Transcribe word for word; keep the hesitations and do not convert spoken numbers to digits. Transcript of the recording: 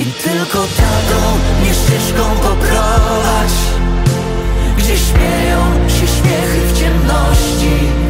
I tylko taką mnie ścieżką poprowadź, gdzie śmieją się śmiechy w ciemności.